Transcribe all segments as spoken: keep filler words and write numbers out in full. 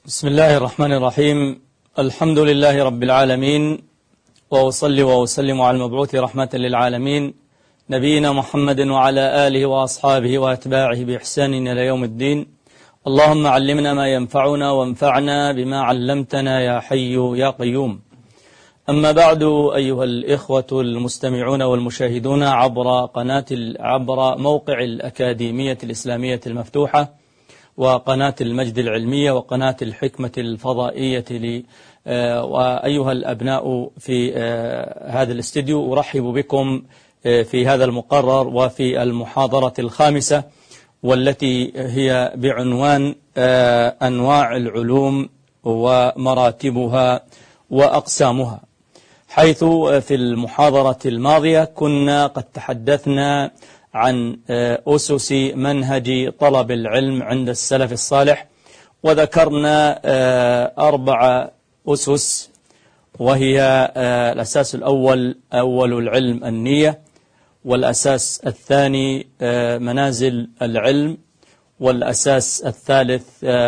بسم الله الرحمن الرحيم. الحمد لله رب العالمين، وأصلي وأسلم على المبعوث رحمة للعالمين نبينا محمد وعلى آله وأصحابه وأتباعه بإحسان إلى يوم الدين. اللهم علمنا ما ينفعنا وانفعنا بما علمتنا يا حي يا قيوم. أما بعد، أيها الإخوة المستمعون والمشاهدون عبر قناة عبر موقع الأكاديمية الإسلامية المفتوحة وقناة المجد العلمية وقناة الحكمة الفضائية لي، وأيها الأبناء في هذا الاستديو، أرحب بكم في هذا المقرر وفي المحاضرة الخامسة، والتي هي بعنوان أنواع العلوم ومراتبها وأقسامها. حيث في المحاضرة الماضية كنا قد تحدثنا عن أسس منهج طلب العلم عند السلف الصالح، وذكرنا أربع أسس، وهي الأساس الأول أول العلم النية، والأساس الثاني منازل العلم، والأساس الثالث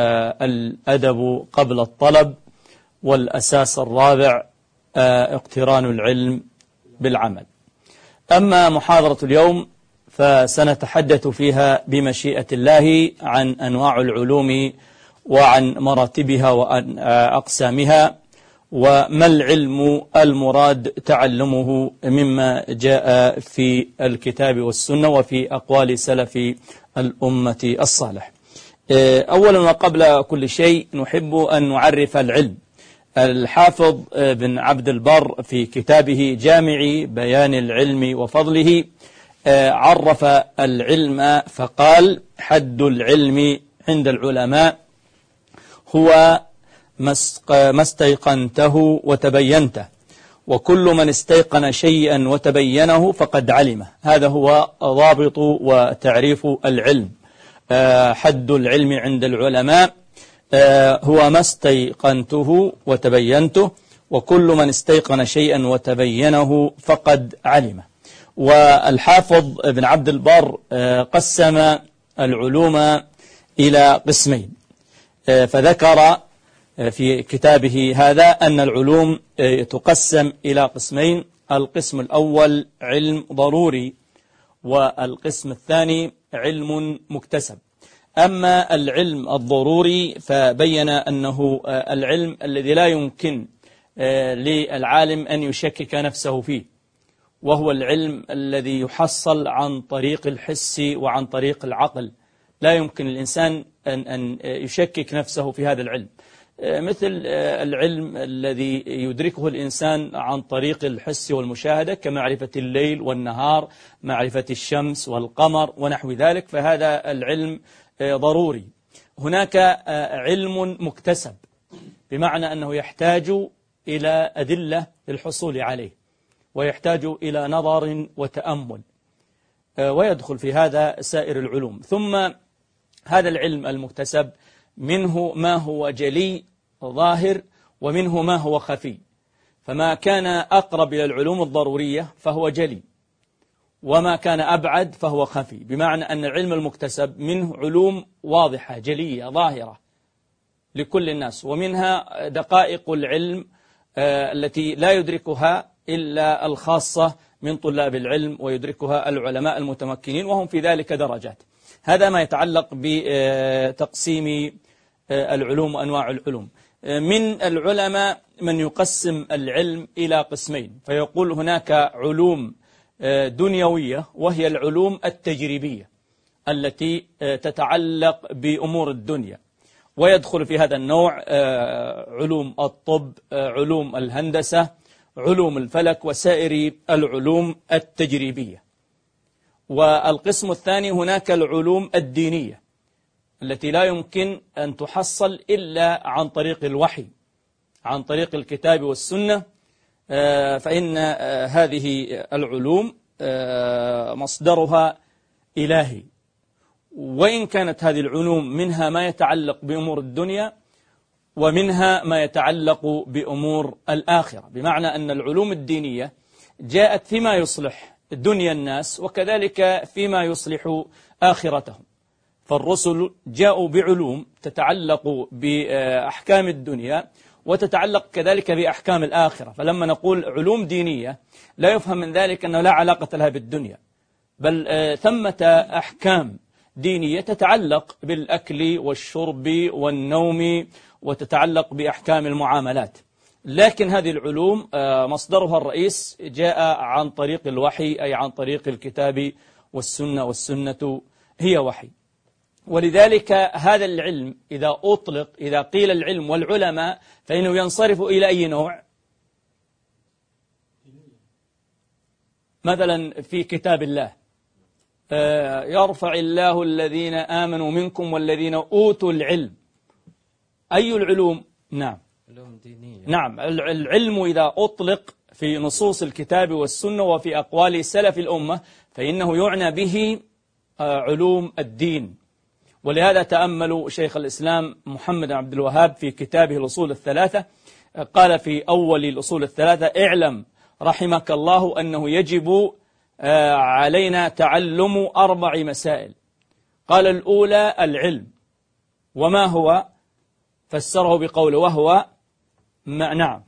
الأدب قبل الطلب، والأساس الرابع اقتران العلم بالعمل. أما محاضرة اليوم فسنتحدث فيها بمشيئة الله عن أنواع العلوم وعن مراتبها وعن أقسامها، وما العلم المراد تعلمه مما جاء في الكتاب والسنة وفي أقوال سلف الأمة الصالح. أولا وقبل كل شيء نحب أن نعرف العلم. الحافظ بن عبد البر في كتابه جامع بيان العلم وفضله عرف العلم فقال: حد العلم عند العلماء هو ما استيقنته وتبينته، وكل من استيقن شيئا وتبينه فقد علمه. هذا هو ضابط وتعريف العلم. حد العلم عند العلماء هو ما استيقنته وتبينته، وكل من استيقن شيئا وتبينه فقد علمه. والحافظ ابن عبد البر قسم العلوم إلى قسمين، فذكر في كتابه هذا أن العلوم تقسم إلى قسمين: القسم الأول علم ضروري، والقسم الثاني علم مكتسب. أما العلم الضروري فبين أنه العلم الذي لا يمكن للعالم أن يشكك نفسه فيه، وهو العلم الذي يحصل عن طريق الحس وعن طريق العقل. لا يمكن الإنسان أن أن يشكك نفسه في هذا العلم، مثل العلم الذي يدركه الإنسان عن طريق الحس والمشاهدة، كمعرفة الليل والنهار، معرفة الشمس والقمر ونحو ذلك، فهذا العلم ضروري. هناك علم مكتسب، بمعنى أنه يحتاج إلى أدلة للحصول عليه، ويحتاج إلى نظر وتأمل، ويدخل في هذا سائر العلوم. ثم هذا العلم المكتسب منه ما هو جلي ظاهر، ومنه ما هو خفي. فما كان أقرب إلى العلوم الضرورية فهو جلي، وما كان أبعد فهو خفي، بمعنى أن العلم المكتسب منه علوم واضحة جلية ظاهرة لكل الناس، ومنها دقائق العلم التي لا يدركها إلا الخاصة من طلاب العلم، ويدركها العلماء المتمكنين، وهم في ذلك درجات. هذا ما يتعلق بتقسيم العلوم وأنواع العلوم. من العلماء من يقسم العلم إلى قسمين، فيقول هناك علوم دنيوية، وهي العلوم التجريبية التي تتعلق بأمور الدنيا، ويدخل في هذا النوع علوم الطب، علوم الهندسة، علوم الفلك، وسائر العلوم التجريبية. والقسم الثاني هناك العلوم الدينية التي لا يمكن أن تحصل إلا عن طريق الوحي، عن طريق الكتاب والسنة، فإن هذه العلوم مصدرها إلهي. وإن كانت هذه العلوم منها ما يتعلق بأمور الدنيا، ومنها ما يتعلق بأمور الآخرة، بمعنى أن العلوم الدينية جاءت فيما يصلح دنيا الناس، وكذلك فيما يصلح آخرتهم. فالرسل جاءوا بعلوم تتعلق بأحكام الدنيا وتتعلق كذلك بأحكام الآخرة. فلما نقول علوم دينية لا يفهم من ذلك أنه لا علاقة لها بالدنيا، بل ثمة أحكام دينية تتعلق بالأكل والشرب والنوم وتتعلق بأحكام المعاملات. لكن هذه العلوم مصدرها الرئيس جاء عن طريق الوحي، أي عن طريق الكتاب والسنة، والسنة هي وحي. ولذلك هذا العلم إذا أطلق، إذا قيل العلم والعلماء، فإنه ينصرف إلى أي نوع؟ مثلا في كتاب الله يرفع الله الذين آمنوا منكم والذين أوتوا العلم. أي العلوم؟ نعم علوم دينية. نعم، العلم إذا أطلق في نصوص الكتاب والسنة وفي أقوال سلف الأمة فإنه يعنى به علوم الدين. ولهذا تأملوا شيخ الإسلام محمد عبد الوهاب في كتابه الأصول الثلاثة، قال في أول الأصول الثلاثة: اعلم رحمك الله أنه يجب علينا تعلم أربع مسائل. قال الأولى العلم، وما هو؟ فسره بقوله وهو ما نعم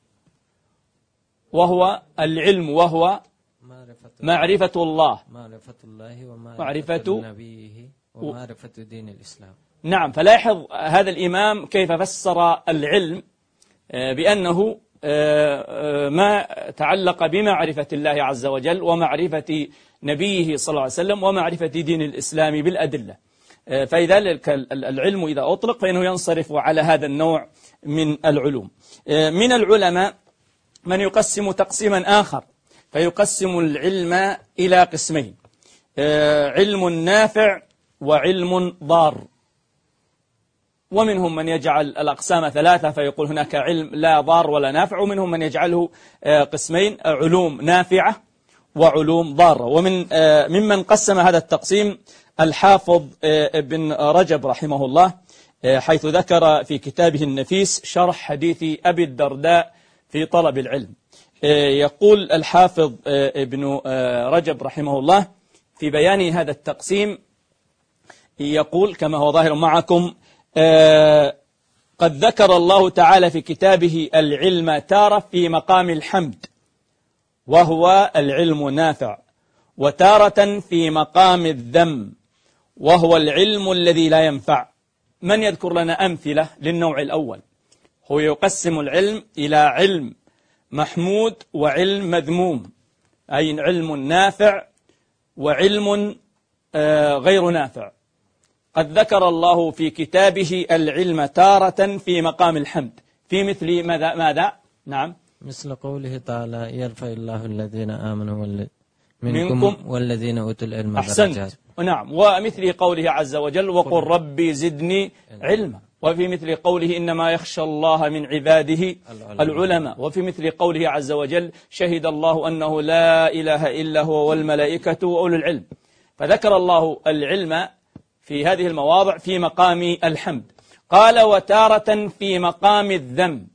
وهو العلم وهو معرفة الله معرفة الله ومعرفة نبيه ومعرفة دين الإسلام. نعم. فلاحظ هذا الإمام كيف فسر العلم بأنه ما تعلق بمعرفة الله عز وجل ومعرفة نبيه صلى الله عليه وسلم ومعرفة دين الإسلام بالأدلة. فلذلك العلم إذا أطلق فإنه ينصرف على هذا النوع من العلوم. من العلماء من يقسم تقسيما آخر، فيقسم العلم إلى قسمين: علم نافع وعلم ضار. ومنهم من يجعل الأقسام ثلاثة فيقول هناك علم لا ضار ولا نافع، ومنهم من يجعله قسمين: علوم نافعة وعلوم ضارة. ومن ممن قسم هذا التقسيم الحافظ ابن رجب رحمه الله، حيث ذكر في كتابه النفيس شرح حديث أبي الدرداء في طلب العلم. يقول الحافظ ابن رجب رحمه الله في بيان هذا التقسيم، يقول كما هو ظاهر معكم: قد ذكر الله تعالى في كتابه العلم تارة في مقام الحمد وهو العلم نافع، وتارة في مقام الذم وهو العلم الذي لا ينفع. من يذكر لنا أمثلة للنوع الأول؟ هو يقسم العلم إلى علم محمود وعلم مذموم، أي علم نافع وعلم غير نافع. قد ذكر الله في كتابه العلم تارة في مقام الحمد في مثل ماذا؟ ماذا؟ نعم، مثل قوله تعالى: يرفع الله الذين آمنوا منكم والذين أوتوا العلم درجات. أحسنت. نعم. ومثل قوله عز وجل: وقل ربي زدني علما. وفي مثل قوله: إنما يخشى الله من عباده العلماء. وفي مثل قوله عز وجل: شهد الله أنه لا إله إلا هو والملائكة وأولو العلم. فذكر الله العلم في هذه المواضع في مقام الحمد. قال: وتارة في مقام الذم.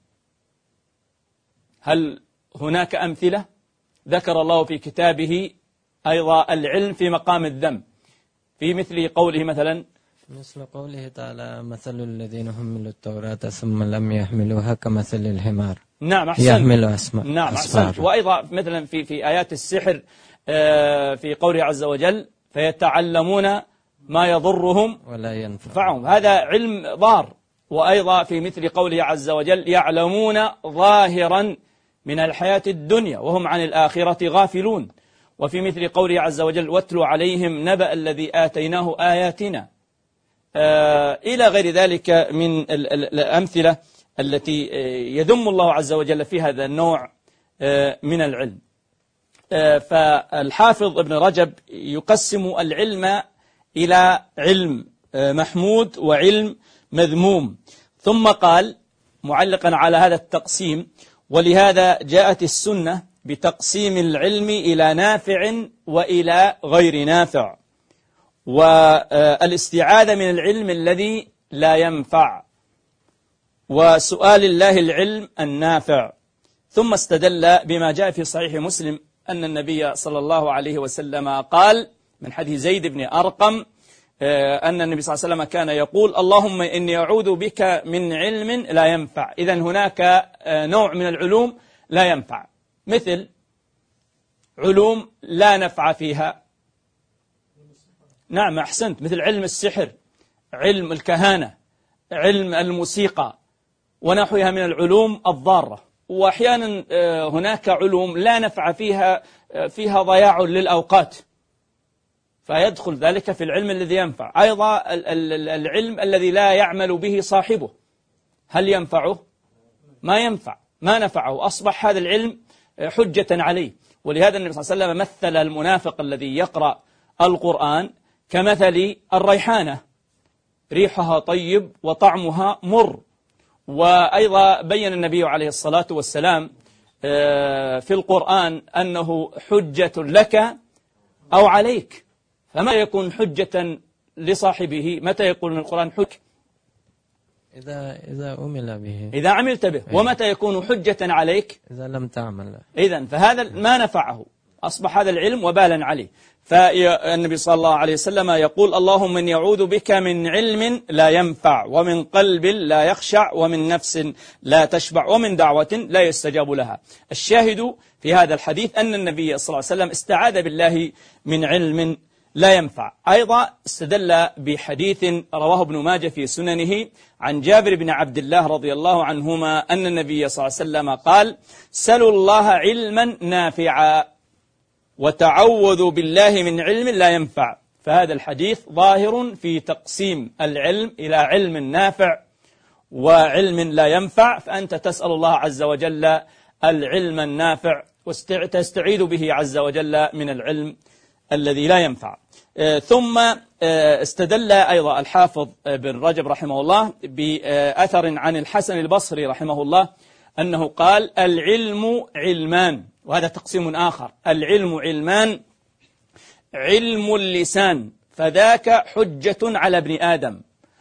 هل هناك أمثلة؟ ذكر الله في كتابه أيضا العلم في مقام الذم في مثل قوله مثلا: مثل قوله تعالى: مثل الذين حملوا التوراة ثم لم يحملوها كمثل الحمار. نعم أحسن. يحمل أسماء. نعم أحسن. وأيضا مثلا في في آيات السحر في قوله عز وجل: فيتعلمون ما يضرهم ولا ينفعهم. هذا علم ضار. وأيضا في مثل قوله عز وجل: يعلمون ظاهرا من الحياة الدنيا وهم عن الآخرة غافلون. وفي مثل قوله عز وجل: واتلو عليهم نبأ الذي آتيناه آياتنا، آه إلى غير ذلك من الأمثلة التي يذم الله عز وجل في هذا النوع آه من العلم. آه فالحافظ ابن رجب يقسم العلم إلى علم آه محمود وعلم مذموم. ثم قال معلقا على هذا التقسيم: ولهذا جاءت السنة بتقسيم العلم إلى نافع وإلى غير نافع، والاستعاذة من العلم الذي لا ينفع، وسؤال الله العلم النافع. ثم استدل بما جاء في صحيح مسلم أن النبي صلى الله عليه وسلم قال من حديث زيد بن أرقم: أن النبي صلى الله عليه وسلم كان يقول اللهم إني أعوذ بك من علم لا ينفع. إذن هناك نوع من العلوم لا ينفع، مثل علوم لا نفع فيها. نعم أحسنت، مثل علم السحر، علم الكهانة، علم الموسيقى ونحوها من العلوم الضارة. وأحيانا هناك علوم لا نفع فيها، فيها ضياع للأوقات، فيدخل ذلك في العلم الذي ينفع. أيضا العلم الذي لا يعمل به صاحبه، هل ينفعه؟ ما ينفع، ما نفعه، أصبح هذا العلم حجة عليه. ولهذا النبي صلى الله عليه وسلم مثل المنافق الذي يقرأ القرآن كمثل الريحانة، ريحها طيب وطعمها مر. وأيضا بين النبي عليه الصلاة والسلام في القرآن أنه حجة لك أو عليك. فما يكون حجة لصاحبه؟ متى يقول القرآن حجة؟ إذا إذا عمل به، إذا عملت به. ومتى يكون حجة عليك؟ إذا لم تعمل. إذن فهذا ما نفعه، أصبح هذا العلم وبالا عليه. فالنبي صلى الله عليه وسلم يقول اللهم إني أعوذ بك من علم لا ينفع، ومن قلب لا يخشع، ومن نفس لا تشبع، ومن دعوة لا يستجاب لها. الشاهد في هذا الحديث أن النبي صلى الله عليه وسلم استعاذ بالله من علم لا ينفع. أيضا استدل بحديث رواه ابن ماجه في سننه عن جابر بن عبد الله رضي الله عنهما أن النبي صلى الله عليه وسلم قال سلوا الله علما نافعا وتعوذوا بالله من علم لا ينفع. فهذا الحديث ظاهر في تقسيم العلم إلى علم نافع وعلم لا ينفع. فأنت تسأل الله عز وجل العلم النافع وتستعيذ به عز وجل من العلم الذي لا ينفع. ثم استدل أيضا الحافظ بن رجب رحمه الله بأثر عن الحسن البصري رحمه الله أنه قال العلم علمان، وهذا تقسيم آخر. العلم علمان، علم اللسان فذاك حجة على ابن آدم،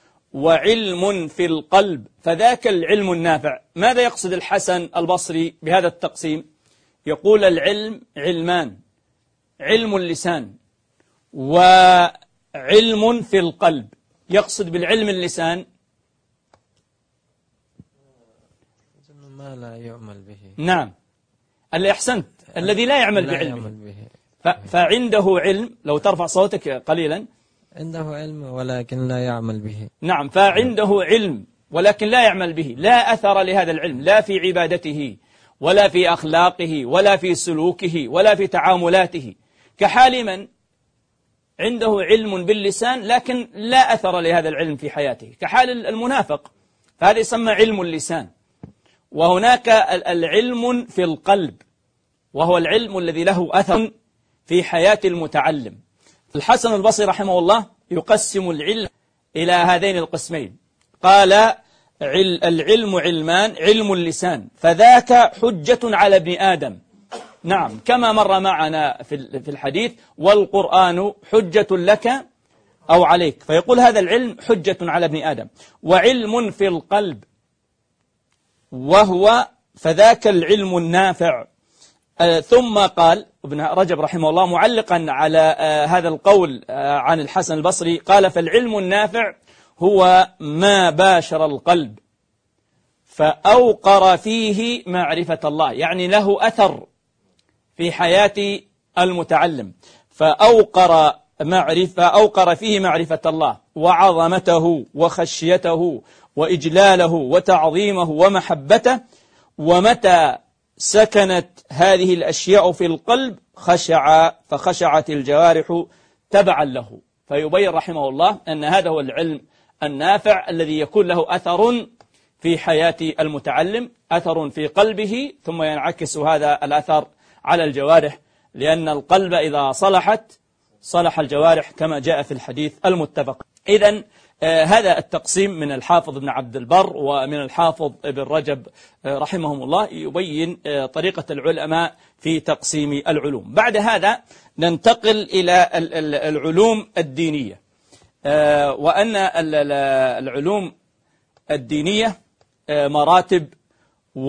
وعلم في القلب فذاك العلم النافع. ماذا يقصد الحسن البصري بهذا التقسيم؟ يقول العلم علمان، علم اللسان وعلم في القلب. يقصد بالعلم اللسان ما لا يعمل به. نعم، اللي أحسنت، الذي لا يعمل لا بعلمه. يعمل به. فعنده علم، لو ترفع صوتك قليلا. عنده علم ولكن لا يعمل به. نعم، فعنده علم ولكن لا يعمل به، لا أثر لهذا العلم، لا في عبادته ولا في أخلاقه ولا في سلوكه ولا في تعاملاته، كحال من عنده علم باللسان لكن لا أثر لهذا العلم في حياته، كحال المنافق. فهذا يسمى علم اللسان. وهناك العلم في القلب، وهو العلم الذي له أثر في حياة المتعلم. الحسن البصري رحمه الله يقسم العلم إلى هذين القسمين. قال العلم علمان، علم اللسان فذاك حجة على ابن آدم. نعم، كما مر معنا في الحديث والقرآن حجة لك أو عليك. فيقول هذا العلم حجة على ابن آدم. وعلم في القلب وهو فذاك العلم النافع. آه ثم قال ابن رجب رحمه الله معلقا على آه هذا القول آه عن الحسن البصري، قال فالعلم النافع هو ما باشر القلب فأوقر فيه معرفة الله، يعني له أثر في حياة المتعلم. فأوقر معرفة أوقر فيه معرفة الله وعظمته وخشيته وإجلاله وتعظيمه ومحبته. ومتى سكنت هذه الأشياء في القلب خشع فخشعت الجوارح تبعا له. فيبين رحمه الله أن هذا هو العلم النافع الذي يكون له أثر في حياة المتعلم، أثر في قلبه، ثم ينعكس هذا الأثر على الجوارح، لأن القلب إذا صلحت صلح الجوارح كما جاء في الحديث المتفق. إذن آه هذا التقسيم من الحافظ ابن عبد البر ومن الحافظ ابن رجب آه رحمهم الله يبين آه طريقة العلماء في تقسيم العلوم. بعد هذا ننتقل إلى العلوم الدينية، آه وأن العلوم الدينية آه مراتب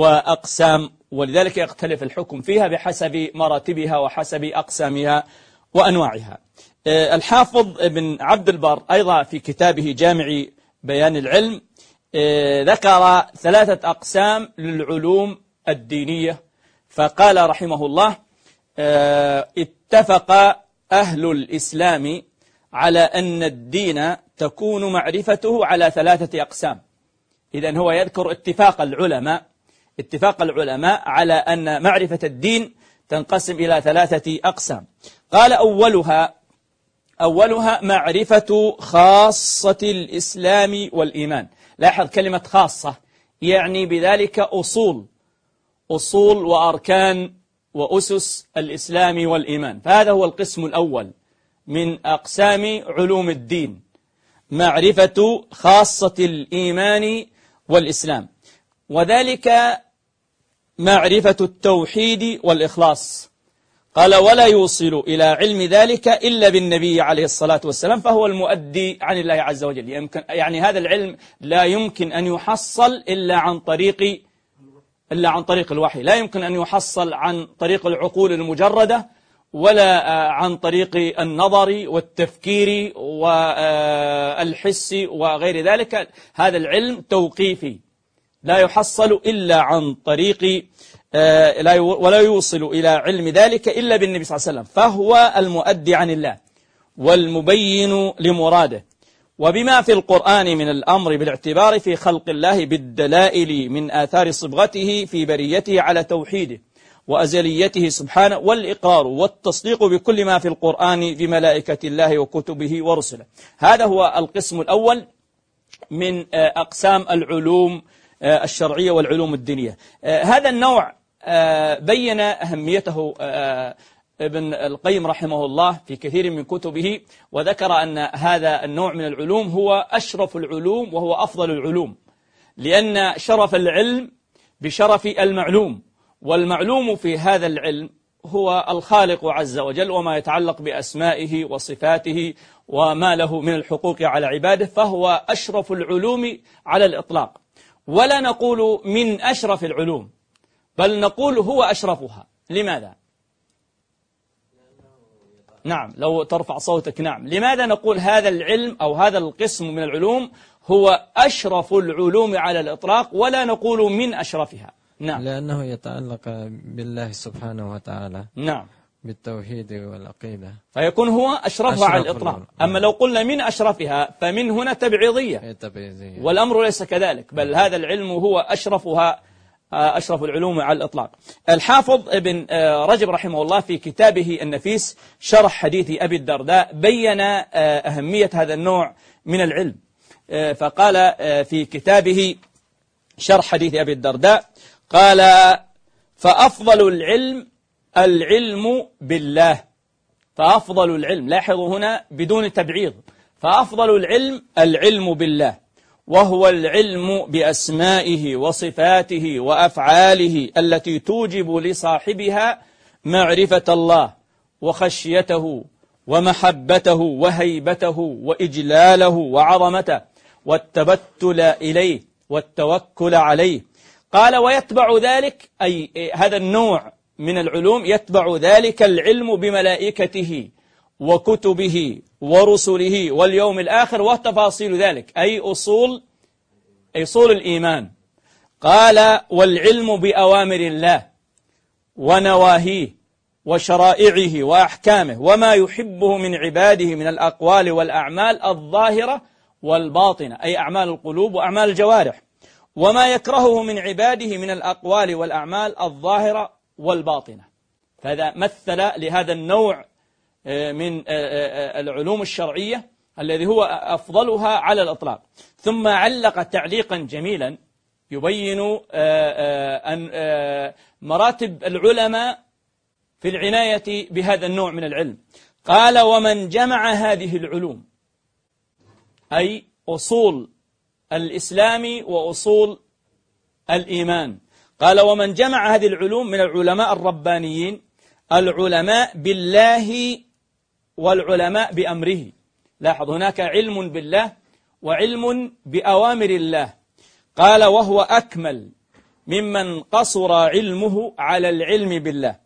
وأقسام، ولذلك يختلف الحكم فيها بحسب مراتبها وحسب أقسامها وأنواعها. الحافظ ابن عبد البر أيضا في كتابه جامع بيان العلم ذكر ثلاثة أقسام للعلوم الدينية، فقال رحمه الله: اتفق أهل الإسلام على أن الدين تكون معرفته على ثلاثة أقسام. إذن هو يذكر اتفاق العلماء اتفاق العلماء على أن معرفة الدين تنقسم إلى ثلاثة أقسام. قال: أولها أولها معرفة خاصة الإسلام والإيمان. لاحظ كلمة خاصة، يعني بذلك أصول أصول وأركان وأسس الإسلام والإيمان، فهذا هو القسم الأول من أقسام علوم الدين، معرفة خاصة الإيمان والإسلام، وذلك معرفة التوحيد والإخلاص. قال: ولا يوصل إلى علم ذلك إلا بالنبي عليه الصلاة والسلام، فهو المؤدي عن الله عز وجل. يمكن يعني هذا العلم لا يمكن أن يحصل إلا عن طريق إلا عن طريق الوحي، لا يمكن أن يحصل عن طريق العقول المجردة، ولا عن طريق النظر والتفكير والحس وغير ذلك. هذا العلم توقيفي لا يحصل إلا عن طريق ولا يوصل إلى علم ذلك إلا بالنبي صلى الله عليه وسلم، فهو المؤدي عن الله والمبين لمراده، وبما في القرآن من الأمر بالاعتبار في خلق الله بالدلائل من آثار صبغته في بريته على توحيده وأزليته سبحانه، والإقرار والتصديق بكل ما في القرآن بملائكة الله وكتبه ورسله. هذا هو القسم الأول من أقسام العلوم الشرعية والعلوم الدينية. هذا النوع بين أهميته ابن القيم رحمه الله في كثير من كتبه، وذكر أن هذا النوع من العلوم هو أشرف العلوم وهو أفضل العلوم، لأن شرف العلم بشرف المعلوم، والمعلوم في هذا العلم هو الخالق عز وجل وما يتعلق بأسمائه وصفاته وما له من الحقوق على عباده، فهو أشرف العلوم على الإطلاق. ولا نقول من أشرف العلوم، بل نقول هو أشرفها. لماذا؟ نعم، لو ترفع صوتك. نعم، لماذا نقول هذا العلم أو هذا القسم من العلوم هو أشرف العلوم على الإطلاق، ولا نقول من أشرفها؟ نعم، لأنه يتعلق بالله سبحانه وتعالى. نعم، بالتوحيد والعقيدة، فيكون هو أشرفها أشرف على الإطلاق. أما لو قلنا من أشرفها فمن هنا تبعيضية، والأمر ليس كذلك، بل هذا العلم هو أشرفها أشرف العلوم على الإطلاق. الحافظ ابن رجب رحمه الله في كتابه النفيس شرح حديث أبي الدرداء بين أهمية هذا النوع من العلم، فقال في كتابه شرح حديث أبي الدرداء، قال: فأفضل العلم العلم بالله. فأفضل العلم، لاحظوا هنا بدون تبعيض، فأفضل العلم العلم بالله، وهو العلم بأسمائه وصفاته وأفعاله التي توجب لصاحبها معرفة الله وخشيته ومحبته وهيبته وإجلاله وعظمته والتبتل إليه والتوكل عليه. قال: ويتبع ذلك، أي هذا النوع من العلوم يتبع ذلك العلم بملائكته وكتبه ورسله واليوم الآخر وتفاصيل ذلك، أي أصول أي أصول الإيمان. قال: والعلم بأوامر الله ونواهيه وشرائعه وأحكامه وما يحبه من عباده من الأقوال والأعمال الظاهرة والباطنة، أي أعمال القلوب وأعمال الجوارح، وما يكرهه من عباده من الأقوال والأعمال الظاهرة والباطنة. فهذا مثل لهذا النوع من العلوم الشرعية الذي هو أفضلها على الإطلاق. ثم علق تعليقا جميلا يبين مراتب العلماء في العناية بهذا النوع من العلم. قال: ومن جمع هذه العلوم، أي أصول الإسلام وأصول الإيمان، قال: ومن جمع هذه العلوم من العلماء الربانيين، العلماء بالله والعلماء بأمره. لاحظ هناك علم بالله وعلم بأوامر الله. قال: وهو أكمل ممن قصر علمه على العلم بالله،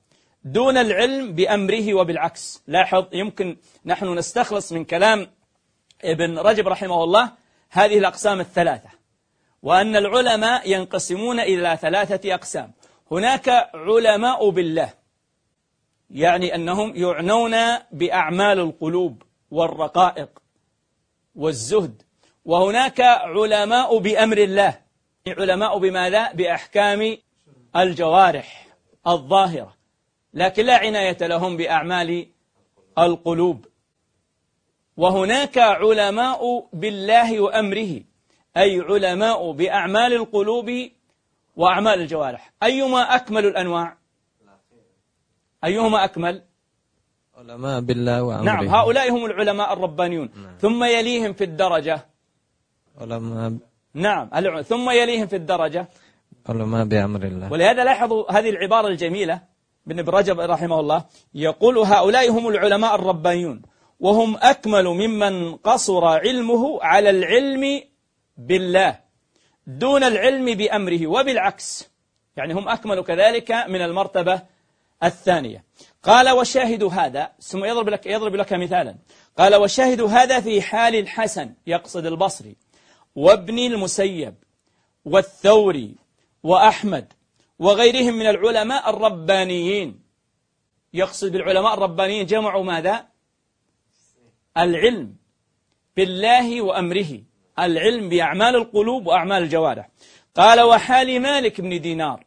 دون العلم بأمره وبالعكس. لاحظ، يمكن نحن نستخلص من كلام ابن رجب رحمه الله هذه الأقسام الثلاثة، وأن العلماء ينقسمون إلى ثلاثة أقسام. هناك علماء بالله، يعني أنهم يعنون بأعمال القلوب والرقائق والزهد. وهناك علماء بأمر الله، علماء بماذا؟ بأحكام الجوارح الظاهرة، لكن لا عناية لهم بأعمال القلوب. وهناك علماء بالله وأمره، أي علماء بأعمال القلوب وأعمال الجوارح. أيما أكمل الأنواع؟ أيهما أكمل؟ علماء بالله وأمره. نعم، هؤلاء هم العلماء الربانيون. نعم. ثم يليهم في الدرجة علماء. نعم، ثم يليهم في الدرجة علماء بأمر الله. ولهذا لاحظوا هذه العبارة الجميلة من ابن رجب رحمه الله، يقول هؤلاء هم العلماء الربانيون وهم أكمل ممن قصر علمه على العلم بالله دون العلم بأمره، وبالعكس، يعني هم أكمل كذلك من المرتبة الثانية. قال وشاهد هذا، ثم يضرب لك, يضرب لك مثالا، قال وشاهد هذا في حال الحسن، يقصد البصري، وابن المسيب والثوري وأحمد وغيرهم من العلماء الربانيين. يقصد بالعلماء الربانيين جمعوا ماذا؟ العلم بالله وأمره، العلم بأعمال القلوب وأعمال الجوارح. قال وحال مالك بن دينار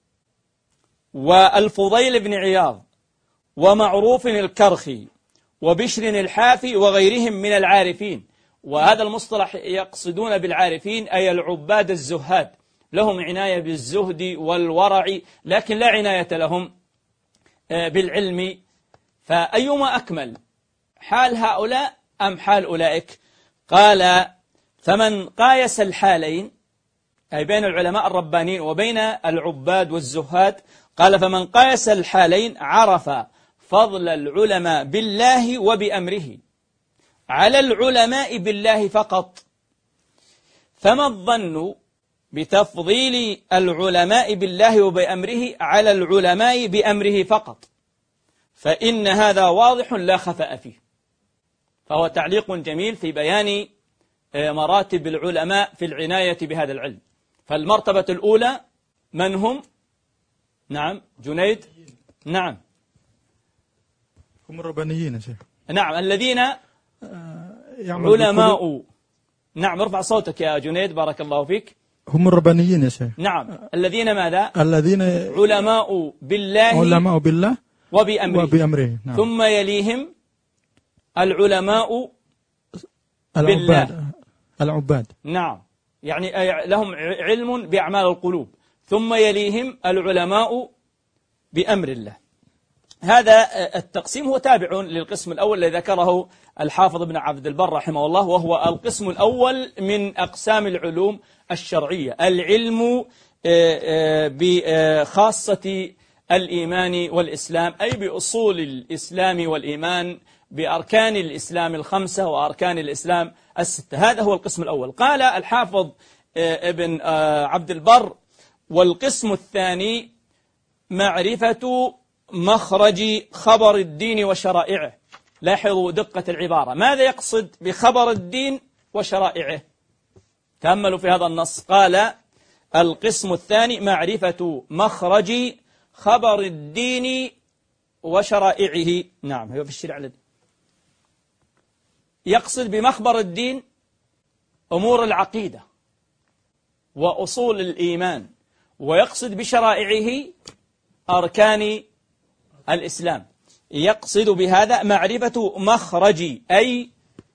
والفضيل بن عياض ومعروف الكرخي وبشر الحافي وغيرهم من العارفين. وهذا المصطلح يقصدون بالعارفين أي العباد الزهاد، لهم عناية بالزهد والورع، لكن لا عناية لهم بالعلم. فأيما أكمل، حال هؤلاء أم حال أولئك؟ قال فمن قايس الحالين، أي بين العلماء الربانيين وبين العباد والزهاد، قال فمن قايس الحالين عرف فضل العلماء بالله وبأمره على العلماء بالله فقط. فما الظن بتفضيل العلماء بالله وبأمره على العلماء بأمره فقط؟ فإن هذا واضح لا خفاء فيه. فهو تعليق جميل في بيان مراتب العلماء في العناية بهذا العلم. فالمرتبة الأولى من هم؟ نعم جنيد. نعم هم الربانيين يا شيخ. نعم الذين علماء. نعم ارفع صوتك يا جنيد بارك الله فيك. هم الربانيين يا شيخ. نعم الذين ماذا؟ الذين علماء بالله علماء بالله وبأمره, وبأمره. نعم. ثم يليهم العلماء العباد. بالله. العباد. نعم، يعني لهم علم بأعمال القلوب، ثم يليهم العلماء بأمر الله. هذا التقسيم هو تابع للقسم الأول الذي ذكره الحافظ ابن عبد البر رحمه الله، وهو القسم الأول من أقسام العلوم الشرعية، العلم بخاصة الإيمان والإسلام، أي بأصول الإسلام والإيمان، بأركان الإسلام الخمسة وأركان الإسلام الستة. هذا هو القسم الأول. قال الحافظ ابن عبد البر والقسم الثاني معرفة مخرج خبر الدين وشرائعه. لاحظوا دقة العبارة، ماذا يقصد بخبر الدين وشرائعه؟ تأملوا في هذا النص. قال القسم الثاني معرفة مخرج خبر الدين وشرائعه. نعم هو في الشرع الذي يقصد بمخبر الدين أمور العقيدة وأصول الإيمان، ويقصد بشرائعه أركان الإسلام. يقصد بهذا معرفة مخرج أي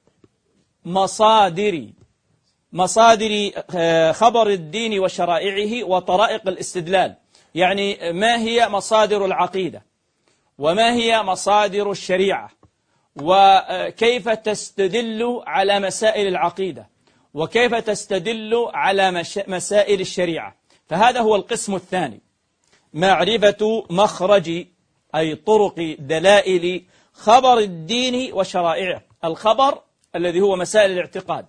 مصادر مصادر خبر الدين وشرائعه وطرائق الاستدلال، يعني ما هي مصادر العقيدة وما هي مصادر الشريعة وكيف تستدل على مسائل العقيدة وكيف تستدل على مسائل الشريعة. فهذا هو القسم الثاني، معرفة مخرج أي طرق دلائل خبر الدين وشرائعه، الخبر الذي هو مسائل الاعتقاد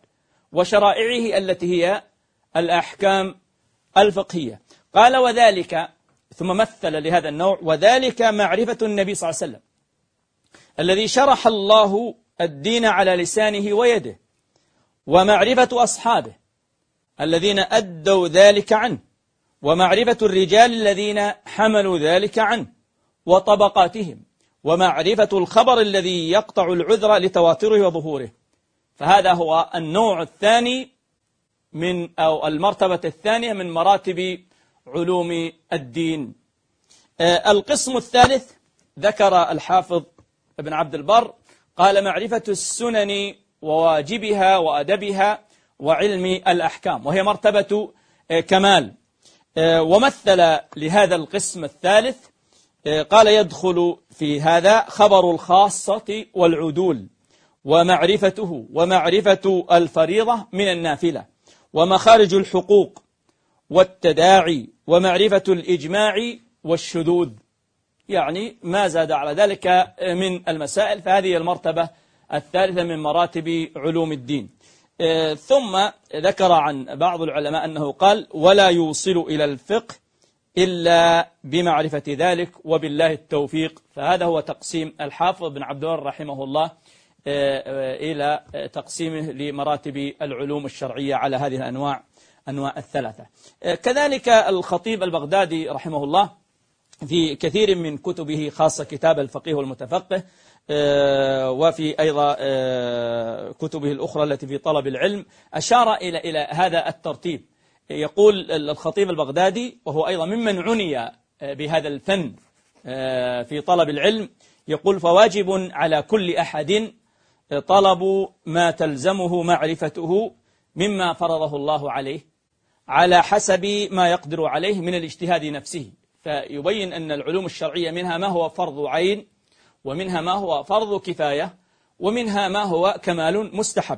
وشرائعه التي هي الأحكام الفقهية. قال وذلك ثم مثل لهذا النوع: وذلك معرفة النبي صلى الله عليه وسلم الذي شرح الله الدين على لسانه ويده، ومعرفة أصحابه الذين أدوا ذلك عنه، ومعرفة الرجال الذين حملوا ذلك عنه وطبقاتهم، ومعرفة الخبر الذي يقطع العذر لتواتره وظهوره. فهذا هو النوع الثاني من أو المرتبة الثانية من مراتب علوم الدين. القسم الثالث ذكر الحافظ ابن عبد البر، قال: معرفة السنن وواجبها وأدبها وعلم الأحكام، وهي مرتبة كمال. ومثل لهذا القسم الثالث قال: يدخل في هذا خبر الخاصة والعدول، ومعرفته ومعرفة الفريضة من النافلة، ومخارج الحقوق والتداعي، ومعرفة الإجماع والشذوذ، يعني ما زاد على ذلك من المسائل. فهذه المرتبة الثالثة من مراتب علوم الدين. ثم ذكر عن بعض العلماء أنه قال: ولا يوصل إلى الفقه إلا بمعرفة ذلك وبالله التوفيق. فهذا هو تقسيم الحافظ بن عبد البر رحمه الله إلى تقسيمه لمراتب العلوم الشرعية على هذه الأنواع أنواع الثلاثة. كذلك الخطيب البغدادي رحمه الله في كثير من كتبه، خاصة كتاب الفقيه والمتفقه، وفي أيضا كتبه الأخرى التي في طلب العلم، أشار إلى إلى هذا الترتيب. يقول الخطيب البغدادي، وهو أيضا ممن عني بهذا الفن في طلب العلم، يقول: فواجب على كل أحد طلب ما تلزمه معرفته مما فرضه الله عليه على حسب ما يقدر عليه من الاجتهاد نفسه. فيبين أن العلوم الشرعية منها ما هو فرض عين، ومنها ما هو فرض كفاية، ومنها ما هو كمال مستحب.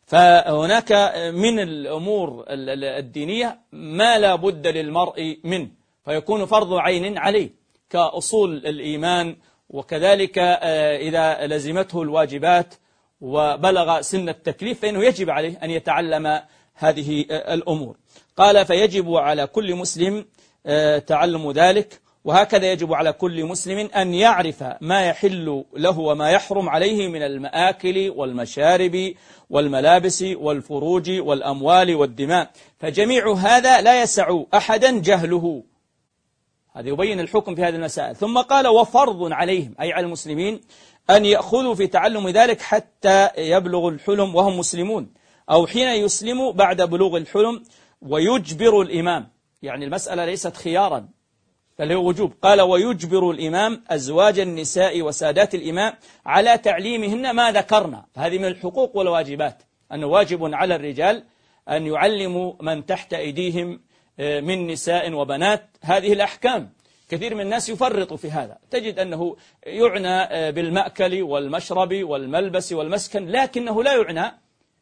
فهناك من الأمور الدينية ما لا بد للمرء منه، فيكون فرض عين عليه كأصول الإيمان، وكذلك إذا لزمته الواجبات وبلغ سن التكليف فإنه يجب عليه أن يتعلم هذه الأمور. قال: فيجب على كل مسلم تعلم ذلك، وهكذا يجب على كل مسلم أن يعرف ما يحل له وما يحرم عليه من المآكل والمشارب والملابس والفروج والأموال والدماء، فجميع هذا لا يسع أحدا جهله. هذا يبين الحكم في هذه المسائل. ثم قال: وفرض عليهم، أي على المسلمين، أن يأخذوا في تعلم ذلك حتى يبلغ الحلم وهم مسلمون، أو حين يسلموا بعد بلوغ الحلم، ويجبر الإمام، يعني المسألة ليست خيارا بل هو وجوب. قال: ويجبر الإمام أزواج النساء وسادات الإمام على تعليمهن ما ذكرنا. فهذه من الحقوق والواجبات، أنه واجب على الرجال أن يعلموا من تحت أيديهم من نساء وبنات هذه الأحكام. كثير من الناس يفرط في هذا، تجد أنه يعنى بالمأكل والمشرب والملبس والمسكن، لكنه لا يعنى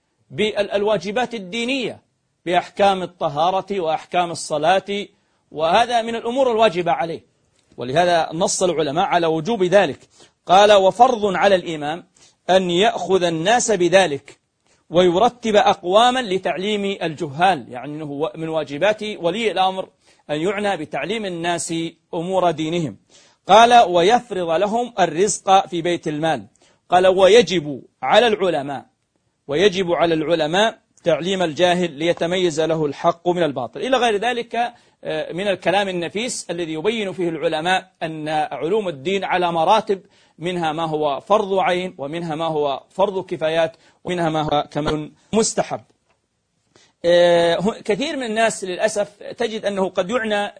بالواجبات الدينية، بأحكام الطهارة وأحكام الصلاة، وهذا من الأمور الواجبة عليه. ولهذا نص العلماء على وجوب ذلك. قال: وفرض على الإمام أن يأخذ الناس بذلك ويرتب أقواما لتعليم الجهال، يعني أنه من واجبات ولي الأمر أن يعنى بتعليم الناس أمور دينهم. قال: ويفرض لهم الرزق في بيت المال. قال: ويجب على العلماء ويجب على العلماء تعليم الجاهل ليتميز له الحق من الباطل، إلى غير ذلك من الكلام النفيس الذي يبين فيه العلماء أن علوم الدين على مراتب، منها ما هو فرض عين، ومنها ما هو فرض كفايات، ومنها ما هو كمال مستحب. كثير من الناس للأسف تجد أنه قد يعنى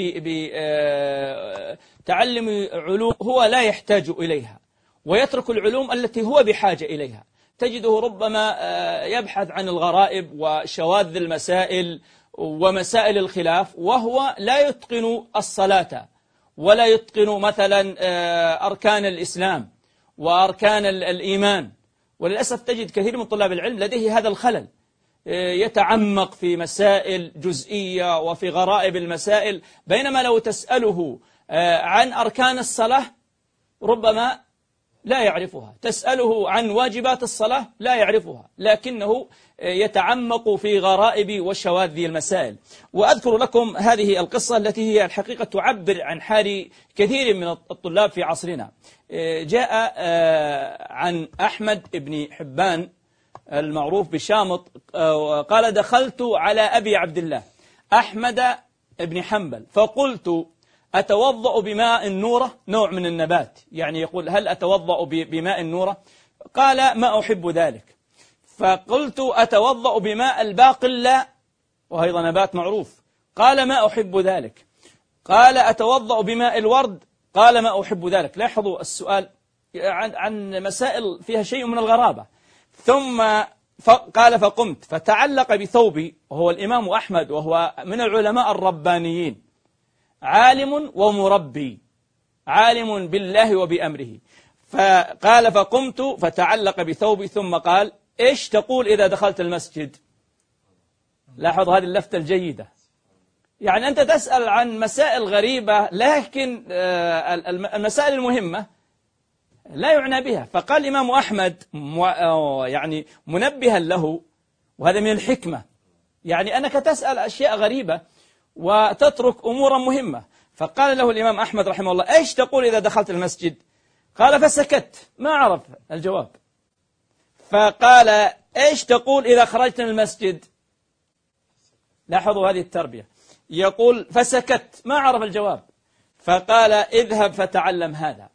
بتعلم علوم هو لا يحتاج إليها، ويترك العلوم التي هو بحاجة إليها. تجده ربما يبحث عن الغرائب وشواذ المسائل ومسائل الخلاف، وهو لا يتقن الصلاة، ولا يتقن مثلا أركان الإسلام وأركان الإيمان. وللأسف تجد كثير من طلاب العلم لديه هذا الخلل، يتعمق في مسائل جزئية وفي غرائب المسائل، بينما لو تسأله عن أركان الصلاة ربما لا يعرفها، تسأله عن واجبات الصلاة لا يعرفها، لكنه يتعمق في غرائب وشواذ المسائل. وأذكر لكم هذه القصة التي هي الحقيقة تعبر عن حال كثير من الطلاب في عصرنا. جاء عن أحمد بن حبان المعروف بشامط قال: دخلت على أبي عبد الله أحمد بن حنبل فقلت: أتوضأ بماء النورة، نوع من النبات، يعني يقول: هل أتوضأ بماء النورة؟ قال: ما أحب ذلك. فقلت: أتوضأ بماء الباقلة، وهذا نبات معروف. قال: ما أحب ذلك. قال: أتوضأ بماء الورد. قال: ما أحب ذلك. لاحظوا السؤال عن, عن مسائل فيها شيء من الغرابة. ثم قال: فقمت فتعلق بثوبي، وهو الإمام أحمد وهو من العلماء الربانيين، عالم ومربي، عالم بالله وبأمره. فقال: فقمت فتعلق بثوبي ثم قال: إيش تقول إذا دخلت المسجد؟ لاحظ هذه اللفتة الجيدة، يعني أنت تسأل عن مسائل غريبة، لكن المسائل المهمة لا يعنى بها. فقال الإمام أحمد يعني منبها له، وهذا من الحكمة، يعني أنك تسأل أشياء غريبة وتترك أمورا مهمة. فقال له الإمام أحمد رحمه الله: إيش تقول إذا دخلت المسجد؟ قال: فسكت، ما عرف الجواب. فقال: إيش تقول إذا خرجت من المسجد؟ لاحظوا هذه التربية، يقول: فسكت، ما عرف الجواب. فقال: اذهب فتعلم هذا.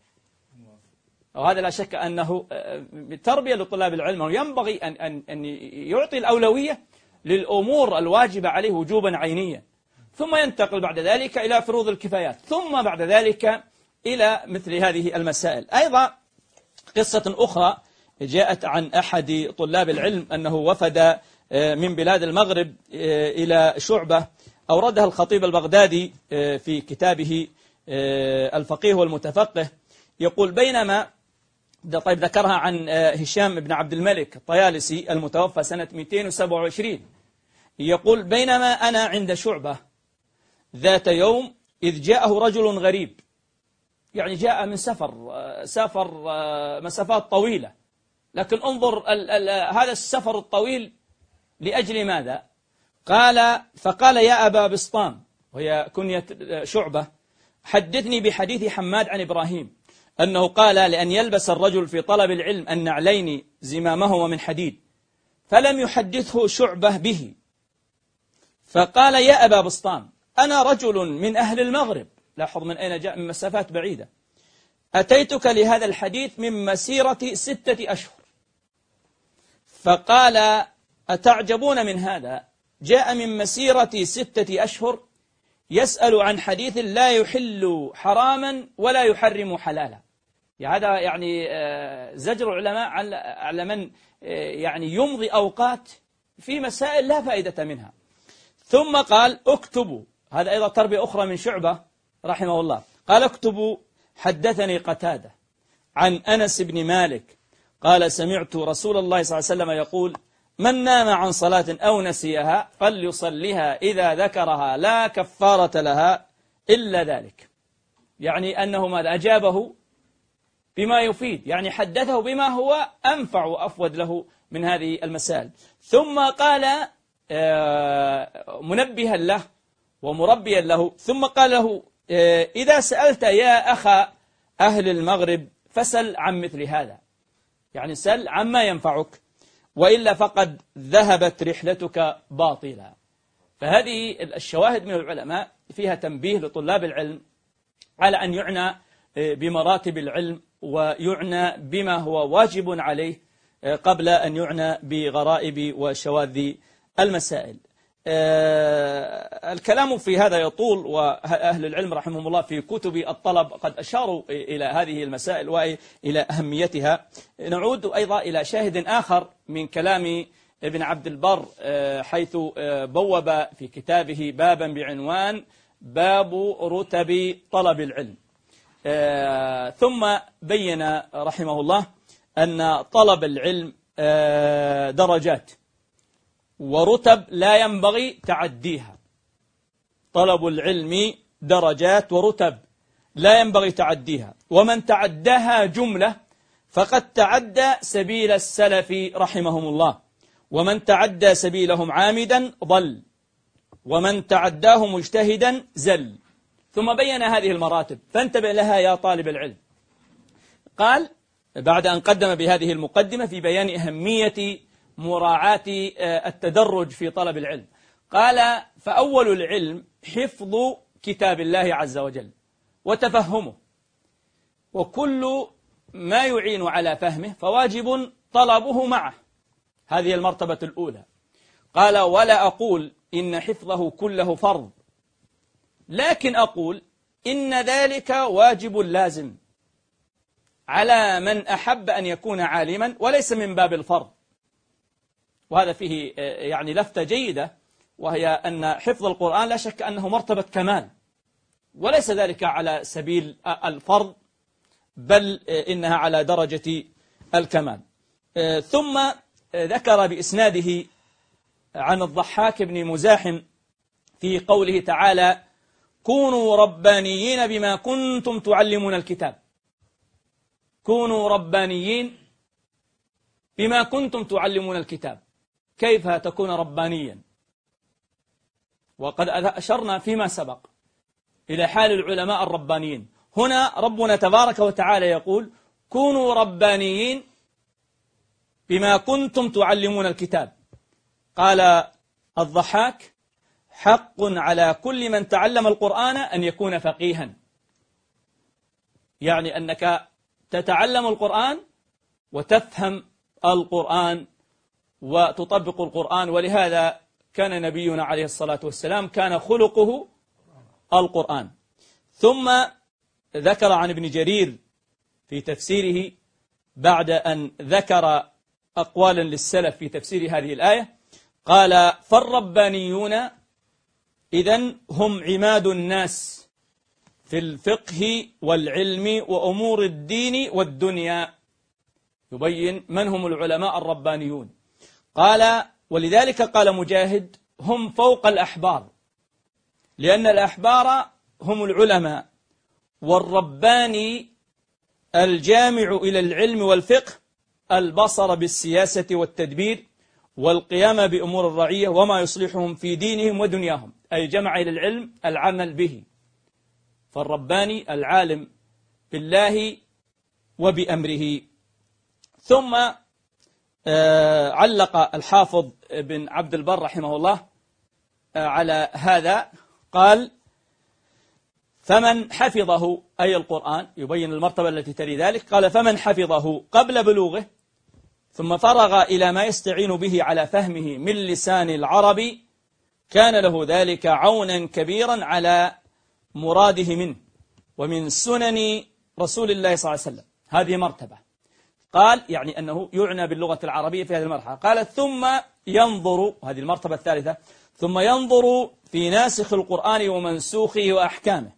وهذا لا شك أنه تربية لطلاب العلم، وينبغي أن, أن, أن يعطي الأولوية للأمور الواجبة عليه وجوبا عينيا، ثم ينتقل بعد ذلك إلى فروض الكفايات، ثم بعد ذلك إلى مثل هذه المسائل. أيضا قصة أخرى جاءت عن أحد طلاب العلم أنه وفد من بلاد المغرب إلى شعبة، أوردها الخطيب البغدادي في كتابه الفقيه والمتفقه. يقول: بينما، طيب ذكرها عن هشام بن عبد الملك الطيالسي المتوفى سنة مئتين وسبعة وعشرين، يقول: بينما أنا عند شعبة ذات يوم إذ جاءه رجل غريب، يعني جاء من سفر، سافر مسافات طويلة، لكن انظر ال ال هذا السفر الطويل لأجل ماذا؟ قال: فقال: يا أبا بسطام، وهي كنية شعبة، حدثني بحديث حماد عن إبراهيم أنه قال: لأن يلبس الرجل في طلب العلم النعلين زمامهما من حديد، فلم يحدثه شعبة به. فقال: يا أبا بسطام، أنا رجل من أهل المغرب، لاحظ من أين جاء، من مسافات بعيدة، أتيتك لهذا الحديث من مسيرة ستة أشهر. فقال: أتعجبون من هذا؟ جاء من مسيرة ستة أشهر يسأل عن حديث لا يحل حراما ولا يحرم حلالا. هذا يعني زجر العلماء على من يعني يمضي أوقات في مسائل لا فائدة منها. ثم قال: اكتبوا، هذا أيضا تربية أخرى من شعبة رحمه الله، قال: اكتبوا: حدثني قتادة عن أنس بن مالك قال: سمعت رسول الله صلى الله عليه وسلم يقول: من نام عن صلاة أو نسيها فليصليها إذا ذكرها لا كفارة لها إلا ذلك. يعني أنه ماذا؟ أجابه بما يفيد، يعني حدثه بما هو أنفع وأفود له من هذه المسائل. ثم قال منبها له ومربيا له، ثم قال له: إذا سألت يا أخا أهل المغرب فسل عن مثل هذا، يعني سل عما ينفعك، وإلا فقد ذهبت رحلتك باطلا. فهذه الشواهد من العلماء فيها تنبيه لطلاب العلم على أن يعنى بمراتب العلم ويعنى بما هو واجب عليه قبل أن يعنى بغرائب وشواذ المسائل. الكلام في هذا يطول، وأهل العلم رحمهم الله في كتب الطلب قد أشاروا إلى هذه المسائل وإلى أهميتها. نعود أيضا إلى شاهد آخر من كلام ابن عبد البر، حيث بوب في كتابه بابا بعنوان باب رتب طلب العلم. ثم بين رحمه الله أن طلب العلم درجات ورتب لا ينبغي تعديها. طلب العلم درجات ورتب لا ينبغي تعديها، ومن تعداها جملة فقد تعدى سبيل السلف رحمهم الله، ومن تعدى سبيلهم عامدا ضل، ومن تعداه مجتهدا زل. ثم بين هذه المراتب، فانتبه لها يا طالب العلم. قال بعد أن قدم بهذه المقدمة في بيان أهمية مراعاة التدرج في طلب العلم، قال: فأول العلم حفظ كتاب الله عز وجل وتفهمه، وكل ما يعين على فهمه فواجب طلبه معه. هذه المرتبة الأولى. قال: ولا أقول إن حفظه كله فرض، لكن أقول إن ذلك واجب لازم على من أحب أن يكون عالما، وليس من باب الفرض. وهذا فيه يعني لفتة جيدة، وهي أن حفظ القرآن لا شك أنه مرتبة كمال، وليس ذلك على سبيل الفرض، بل إنها على درجة الكمال. ثم ذكر بإسناده عن الضحاك بن مزاحم في قوله تعالى: كونوا ربانيين بما كنتم تعلمون الكتاب. كونوا ربانيين بما كنتم تعلمون الكتاب. كيف تكون ربانيا؟ وقد أشرنا فيما سبق إلى حال العلماء الربانيين. هنا ربنا تبارك وتعالى يقول: كونوا ربانيين بما كنتم تعلمون الكتاب. قال الضحاك: حق على كل من تعلم القرآن أن يكون فقيها. يعني أنك تتعلم القرآن وتفهم القرآن وتطبق القرآن. ولهذا كان نبينا عليه الصلاة والسلام كان خلقه القرآن. ثم ذكر عن ابن جرير في تفسيره بعد أن ذكر أقوالا للسلف في تفسير هذه الآية، قال: فالربانيون إذن هم عماد الناس في الفقه والعلم وأمور الدين والدنيا. يبين من هم العلماء الربانيون. قال: ولذلك قال مجاهد: هم فوق الأحبار، لأن الأحبار هم العلماء، والرباني الجامع إلى العلم والفقه البصر بالسياسة والتدبير والقيام بأمور الرعية وما يصلحهم في دينهم ودنياهم، أي جمع إلى العلم العمل به. فالرباني العالم بالله وبأمره. ثم علق الحافظ بن عبد البر رحمه الله على هذا، قال: فمن حفظه، أي القرآن، يبين المرتبة التي تلي ذلك، قال: فمن حفظه قبل بلوغه ثم فرغ إلى ما يستعين به على فهمه من لسان العرب كان له ذلك عونا كبيرا على مراده منه ومن سنن رسول الله صلى الله عليه وسلم. هذه مرتبة. قال يعني أنه يعنى باللغة العربية في هذه المرحلة. قال: ثم ينظر، هذه المرتبة الثالثة، ثم ينظر في ناسخ القرآن ومنسوخه وأحكامه،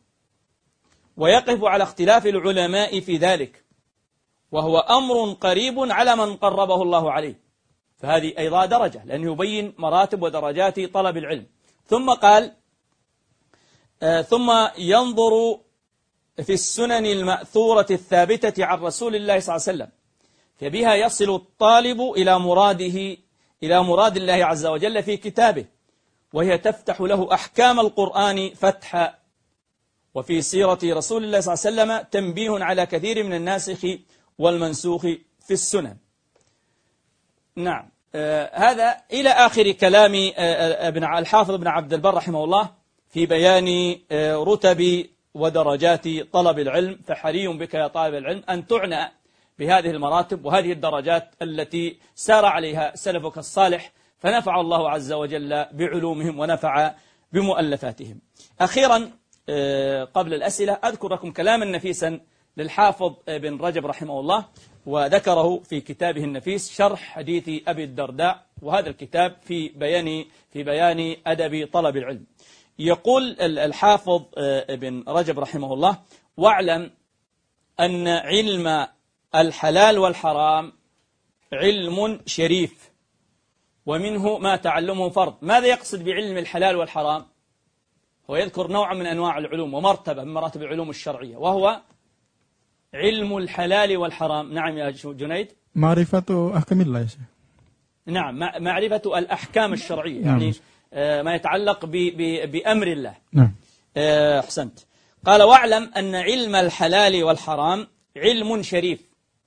ويقف على اختلاف العلماء في ذلك، وهو أمر قريب على من قربه الله عليه. فهذه أيضا درجة، لأنه يبين مراتب ودرجات طلب العلم. ثم قال: آه ثم ينظر في السنن المأثورة الثابتة عن رسول الله صلى الله عليه وسلم، فبها يصل الطالب إلى مراده إلى مراد الله عز وجل في كتابه، وهي تفتح له أحكام القرآن فتحا. وفي سيرة رسول الله صلى الله عليه وسلم تنبيه على كثير من الناسخ والمنسوخ في السنن. نعم. آه هذا إلى آخر كلام آه ابن الحافظ بن عبد البر رحمه الله في بيان آه رتب ودرجات طلب العلم. فحري بك يا طالب العلم أن تعنى بهذه المراتب وهذه الدرجات التي سار عليها سلفك الصالح، فنفع الله عز وجل بعلومهم ونفع بمؤلفاتهم. أخيرا قبل الأسئلة أذكر لكم كلاما نفيسا للحافظ بن رجب رحمه الله، وذكره في كتابه النفيس شرح حديث أبي الدرداء، وهذا الكتاب في بيان في بيان أدب طلب العلم. يقول الحافظ بن رجب رحمه الله: واعلم أن علم الحلال والحرام علم شريف، ومنه ما تعلمه فرض. ماذا يقصد بعلم الحلال والحرام؟ هو يذكر نوع من أنواع العلوم ومرتبة من مراتب العلوم الشرعية، وهو علم الحلال والحرام. نعم يا جنيد. معرفة أحكام الله يا شيخ. نعم، معرفة الأحكام الشرعية، يعني نعم. ما يتعلق ب ب بأمر الله. نعم. أحسنت. قال: واعلم أن علم الحلال والحرام علم شريف،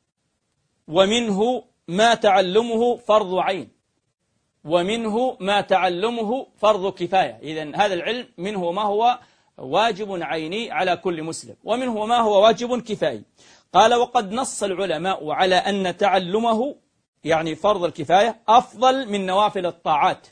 ومنه ما تعلمه فرض عين، ومنه ما تعلمه فرض كفاية. إذن هذا العلم منه ما هو واجب عيني على كل مسلم، ومنه ما هو واجب كفاية. قال: وقد نص العلماء على أن تعلمه، يعني فرض الكفاية، أفضل من نوافل الطاعات،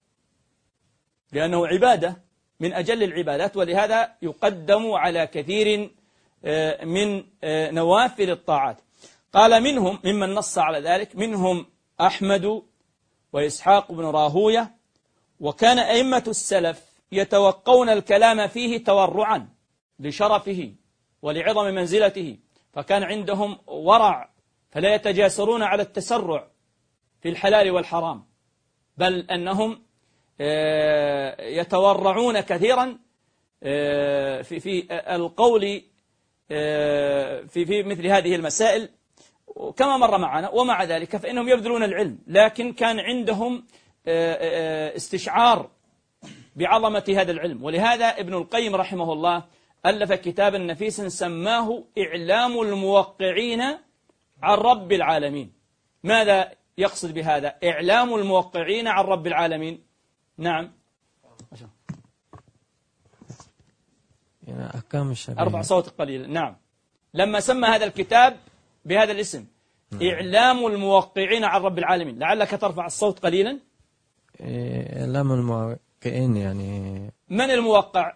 لأنه عبادة من أجل العبادات، ولهذا يقدم على كثير من نوافل الطاعات. قال: منهم ممن نص على ذلك منهم أحمد وإسحاق بن راهوية، وكان أئمة السلف يتوقون الكلام فيه تورعا لشرفه ولعظم منزلته، فكان عندهم ورع، فلا يتجاسرون على التسرع في الحلال والحرام، بل أنهم يتورعون كثيرا في في القول في في مثل هذه المسائل كما مر معنا. ومع ذلك فإنهم يبذلون العلم، لكن كان عندهم استشعار بعظمة هذا العلم. ولهذا ابن القيم رحمه الله ألف كتابا نفيسا سماه إعلام الموقعين عن رب العالمين. ماذا يقصد بهذا؟ إعلام الموقعين عن رب العالمين. نعم. أحكام الشريعة. أربع صوت قليلا. نعم. لما سمى هذا الكتاب بهذا الاسم، إعلام الموقعين عن رب العالمين، لعلك ترفع الصوت قليلا. إعلام الموقعين يعني من الموقع؟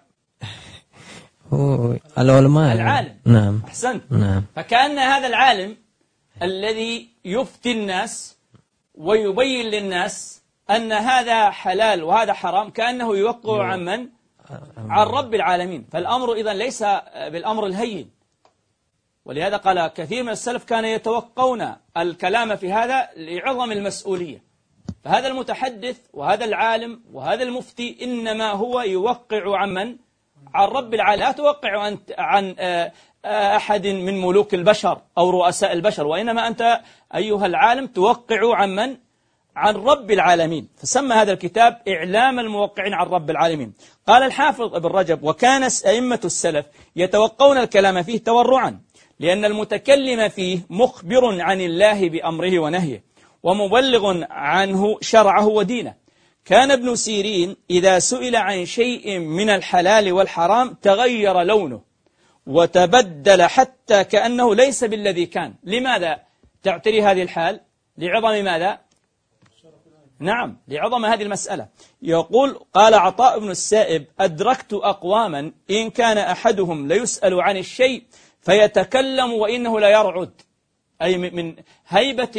هو العلماء، العالم. نعم. أحسنت. نعم. فكأن هذا العالم الذي يفتي الناس ويبين للناس أن هذا حلال وهذا حرام، كأنه يوقع عن من؟ عن رب العالمين. فالأمر إذن ليس بالأمر الهين، ولهذا قال كثير من السلف كان يتوقون الكلام في هذا لعظم المسؤولية. فهذا المتحدث وهذا العالم وهذا المفتي إنما هو يوقع عن من؟ عن رب العالمين. لا توقع عن عن أحد من ملوك البشر أو رؤساء البشر، وإنما أنت أيها العالم توقع عن من؟ عن رب العالمين. فسمى هذا الكتاب إعلام الموقعين عن رب العالمين. قال الحافظ ابن رجب: وكان أئمة السلف يتوقون الكلام فيه تورعا، لأن المتكلم فيه مخبر عن الله بأمره ونهيه، ومبلغ عنه شرعه ودينه. كان ابن سيرين إذا سئل عن شيء من الحلال والحرام تغير لونه وتبدل حتى كأنه ليس بالذي كان. لماذا تعتري هذه الحال؟ لعظم ماذا؟ نعم، لعظم هذه المسألة. يقول: قال عطاء بن السائب: أدركت أقواما إن كان أحدهم ليسأل عن الشيء فيتكلم وإنه لا يرعد، أي من هيبة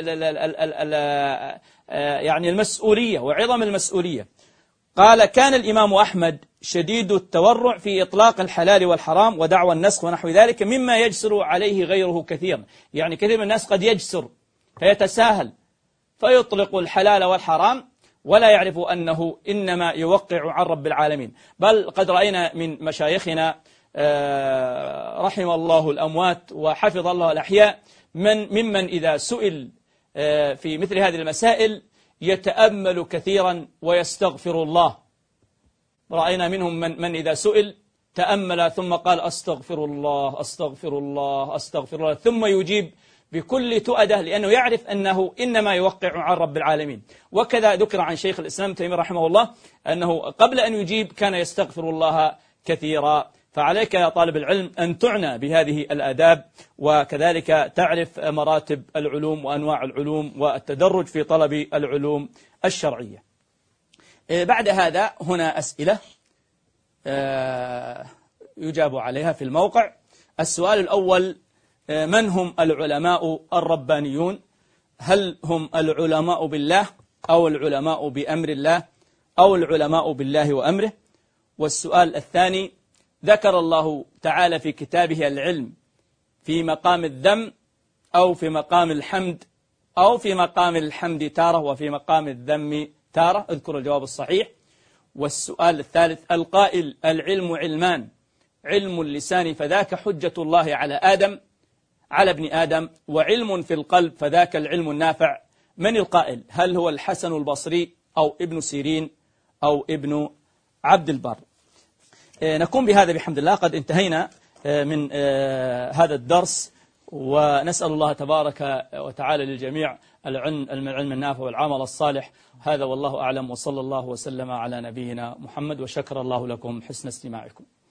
يعني المسؤولية وعظم المسؤولية. قال: كان الإمام أحمد شديد التورع في إطلاق الحلال والحرام ودعوى النسخ ونحو ذلك، مما يجسر عليه غيره كثيرا. يعني كثير من الناس قد يجسر فيتساهل فيطلق الحلال والحرام ولا يعرف أنه إنما يوقع عن رب العالمين. بل قد رأينا من مشايخنا رحم الله الأموات وحفظ الله الأحياء من ممن إذا سئل في مثل هذه المسائل يتأمل كثيرا ويستغفر الله. رأينا منهم من, من إذا سئل تأمل ثم قال: أستغفر الله أستغفر الله أستغفر الله، ثم يجيب بكل تؤدة، لأنه يعرف أنه إنما يوقع عن رب العالمين. وكذا ذكر عن شيخ الإسلام ابن تيمية رحمه الله أنه قبل أن يجيب كان يستغفر الله كثيرا. فعليك يا طالب العلم أن تعنى بهذه الآداب، وكذلك تعرف مراتب العلوم وأنواع العلوم والتدرج في طلب العلوم الشرعية. بعد هذا هنا أسئلة يجاب عليها في الموقع. السؤال الأول: من هم العلماء الربانيون؟ هل هم العلماء بالله أو العلماء بأمر الله أو العلماء بالله وأمره؟ والسؤال الثاني: ذكر الله تعالى في كتابه العلم في مقام الذم أو في مقام الحمد أو في مقام الحمد تارة وفي مقام الذم تارة؟ اذكر الجواب الصحيح. والسؤال الثالث: القائل العلم علمان، علم اللسان فذاك حجة الله على آدم، على ابن آدم، وعلم في القلب فذاك العلم النافع. من القائل؟ هل هو الحسن البصري أو ابن سيرين أو ابن عبد البر؟ نكون بهذا بحمد الله قد انتهينا من هذا الدرس، ونسأل الله تبارك وتعالى للجميع العلم النافع والعمل الصالح. هذا والله أعلم، وصلى الله وسلم على نبينا محمد، وشكر الله لكم حسن استماعكم.